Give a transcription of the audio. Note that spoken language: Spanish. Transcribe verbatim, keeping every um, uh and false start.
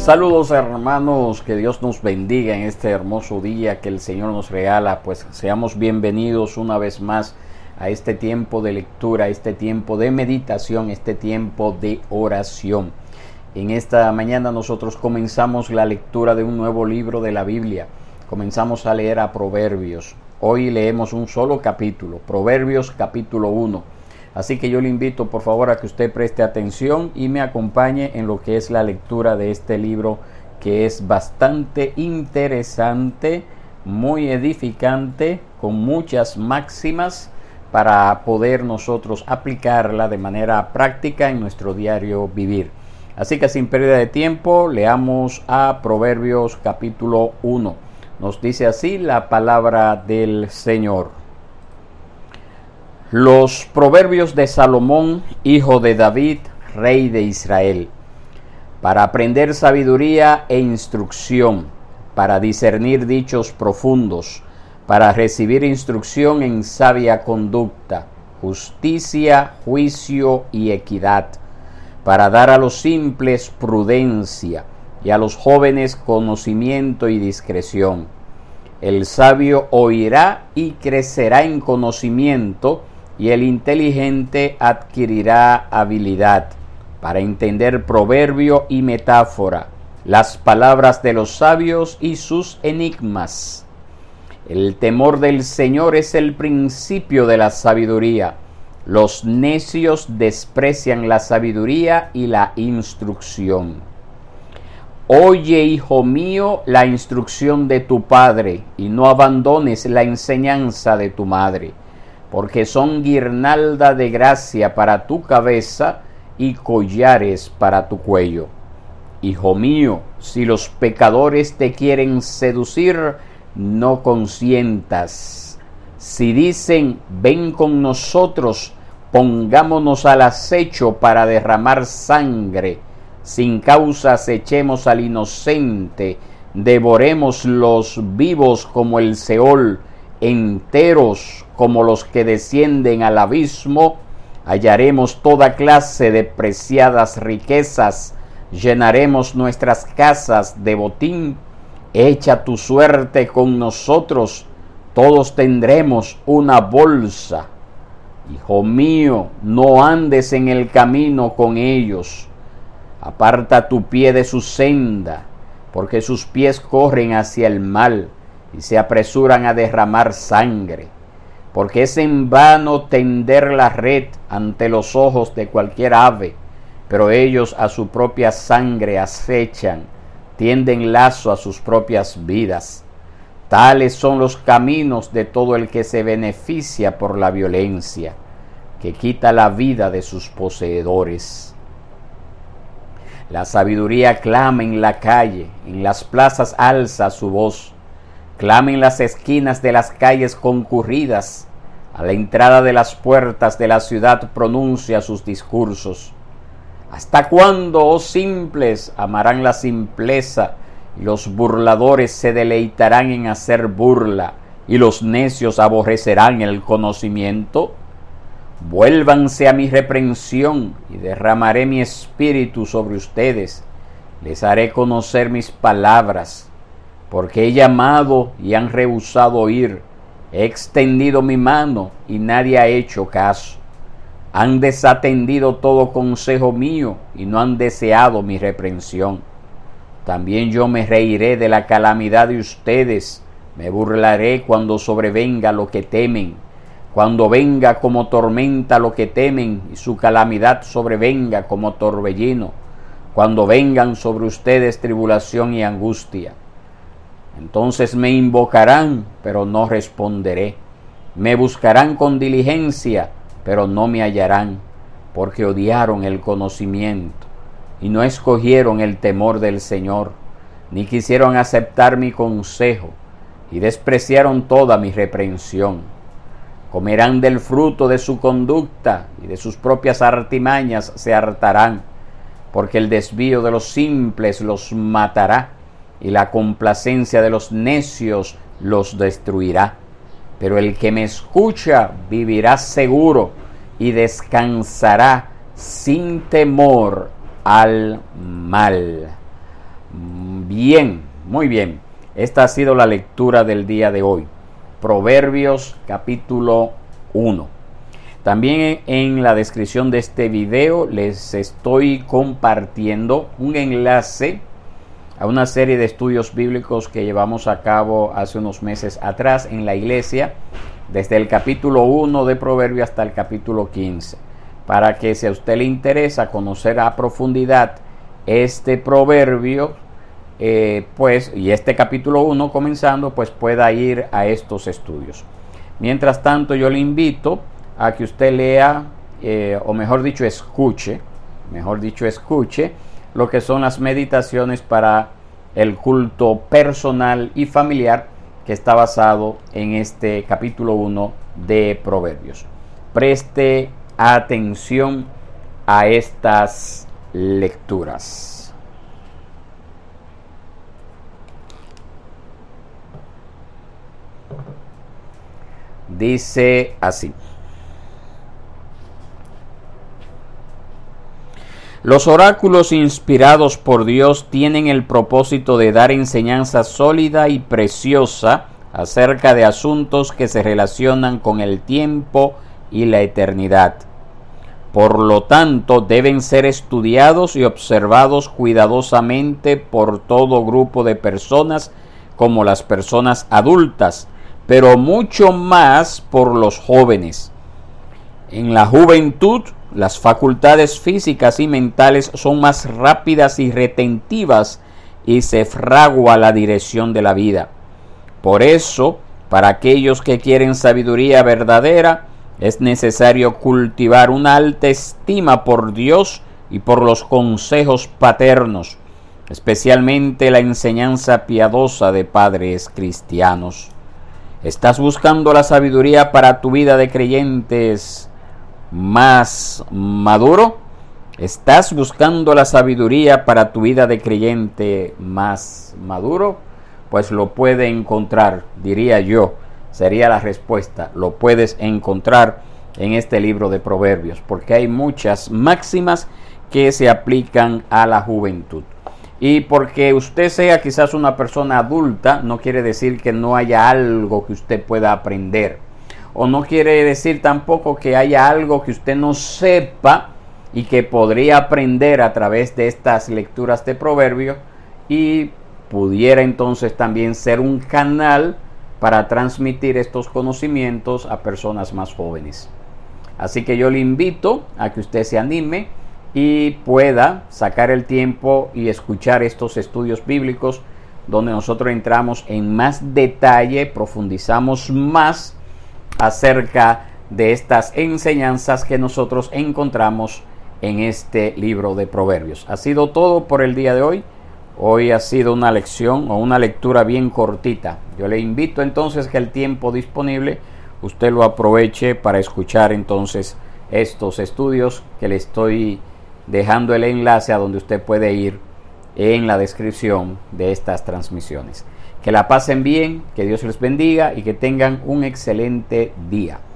Saludos hermanos, que Dios nos bendiga en este hermoso día que el Señor nos regala. Pues seamos bienvenidos una vez más a este tiempo de lectura, este tiempo de meditación, este tiempo de oración. En esta mañana nosotros comenzamos la lectura de un nuevo libro de la Biblia. Comenzamos a leer a Proverbios. Hoy leemos un solo capítulo, Proverbios capítulo uno. Así que yo le invito por favor a que usted preste atención y me acompañe en lo que es la lectura de este libro, que es bastante interesante, muy edificante, con muchas máximas para poder nosotros aplicarla de manera práctica en nuestro diario vivir. Así que sin pérdida de tiempo, leamos a Proverbios capítulo uno. Nos dice así la palabra del Señor. Los proverbios de Salomón, hijo de David, rey de Israel, para aprender sabiduría e instrucción, para discernir dichos profundos, para recibir instrucción en sabia conducta, justicia, juicio y equidad, para dar a los simples prudencia y a los jóvenes conocimiento y discreción. El sabio oirá y crecerá en conocimiento, y el inteligente adquirirá habilidad para entender proverbio y metáfora, las palabras de los sabios y sus enigmas. El temor del Señor es el principio de la sabiduría. Los necios desprecian la sabiduría y la instrucción. Oye, hijo mío, la instrucción de tu padre, y no abandones la enseñanza de tu madre, porque son guirnalda de gracia para tu cabeza y collares para tu cuello. Hijo mío, si los pecadores te quieren seducir, no consientas. Si dicen, ven con nosotros, pongámonos al acecho para derramar sangre, sin causa acechemos al inocente, devoremos los vivos como el Seol, enteros como los que descienden al abismo, hallaremos toda clase de preciadas riquezas, llenaremos nuestras casas de botín. Echa tu suerte con nosotros, todos tendremos una bolsa. Hijo mío, no andes en el camino con ellos, aparta tu pie de su senda, porque sus pies corren hacia el mal y se apresuran a derramar sangre, porque es en vano tender la red ante los ojos de cualquier ave, pero ellos a su propia sangre acechan, tienden lazo a sus propias vidas. Tales son los caminos de todo el que se beneficia por la violencia, que quita la vida de sus poseedores. La sabiduría clama en la calle, en las plazas alza su voz. Clama en las esquinas de las calles concurridas, a la entrada de las puertas de la ciudad pronuncia sus discursos. ¿Hasta cuándo, oh simples, amarán la simpleza, y los burladores se deleitarán en hacer burla, y los necios aborrecerán el conocimiento? Vuélvanse a mi reprensión, y derramaré mi espíritu sobre ustedes. Les haré conocer mis palabras, porque he llamado y han rehusado oír. He extendido mi mano y nadie ha hecho caso. Han desatendido todo consejo mío y no han deseado mi reprensión. También yo me reiré de la calamidad de ustedes, me burlaré cuando sobrevenga lo que temen, cuando venga como tormenta lo que temen y su calamidad sobrevenga como torbellino, cuando vengan sobre ustedes tribulación y angustia. Entonces me invocarán, pero no responderé. Me buscarán con diligencia, pero no me hallarán, porque odiaron el conocimiento y no escogieron el temor del Señor, ni quisieron aceptar mi consejo y despreciaron toda mi reprensión. Comerán del fruto de su conducta y de sus propias artimañas se hartarán, porque el desvío de los simples los matará y la complacencia de los necios los destruirá. Pero el que me escucha vivirá seguro y descansará sin temor al mal. Bien, muy bien. Esta ha sido la lectura del día de hoy. Proverbios capítulo uno. También en la descripción de este video les estoy compartiendo un enlace a una serie de estudios bíblicos que llevamos a cabo hace unos meses atrás en la iglesia, desde el capítulo uno de Proverbios hasta el capítulo quince, para que si a usted le interesa conocer a profundidad este proverbio, eh, pues, y este capítulo uno comenzando, pues pueda ir a estos estudios. Mientras tanto, yo le invito a que usted lea, eh, o mejor dicho, escuche, mejor dicho, escuche, lo que son las meditaciones para el culto personal y familiar que está basado en este capítulo uno de Proverbios. Preste atención a estas lecturas. Dice así: los oráculos inspirados por Dios tienen el propósito de dar enseñanza sólida y preciosa acerca de asuntos que se relacionan con el tiempo y la eternidad. Por lo tanto, deben ser estudiados y observados cuidadosamente por todo grupo de personas, como las personas adultas, pero mucho más por los jóvenes. En la juventud, las facultades físicas y mentales son más rápidas y retentivas y se fragua la dirección de la vida. Por eso, para aquellos que quieren sabiduría verdadera, es necesario cultivar una alta estima por Dios y por los consejos paternos, especialmente la enseñanza piadosa de padres cristianos. ¿Estás buscando la sabiduría para tu vida de creyentes más maduro? ¿Estás buscando la sabiduría para tu vida de creyente más maduro? Pues lo puede encontrar, diría yo, sería la respuesta. Lo puedes encontrar en este libro de Proverbios, porque hay muchas máximas que se aplican a la juventud. Y porque usted sea quizás una persona adulta, no quiere decir que no haya algo que usted pueda aprender. O no quiere decir tampoco que haya algo que usted no sepa y que podría aprender a través de estas lecturas de Proverbios, y pudiera entonces también ser un canal para transmitir estos conocimientos a personas más jóvenes. Así que yo le invito a que usted se anime y pueda sacar el tiempo y escuchar estos estudios bíblicos, donde nosotros entramos en más detalle, profundizamos más acerca de estas enseñanzas que nosotros encontramos en este libro de Proverbios. Ha sido todo por el día de hoy. Hoy ha sido una lección o una lectura bien cortita. Yo le invito entonces que el tiempo disponible usted lo aproveche para escuchar entonces estos estudios, que le estoy dejando el enlace a donde usted puede ir en la descripción de estas transmisiones. Que la pasen bien, que Dios les bendiga y que tengan un excelente día.